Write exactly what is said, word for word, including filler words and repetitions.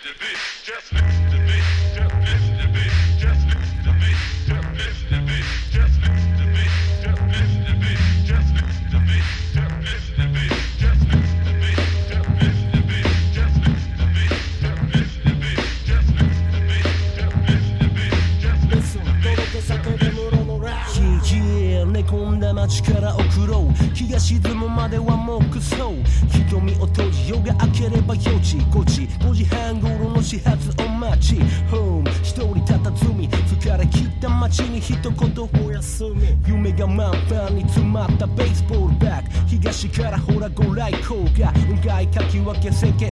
寝込んだ街から送ろう日が沈むまではもうクソ瞳を閉じ夜が明ければよじごじごじはん頃の始発を待ちホーム一人佇み疲れ切った街に一言おやすみ夢が満帆に詰まったベースボールバッグ東からほらご来光が雲海かき分け世間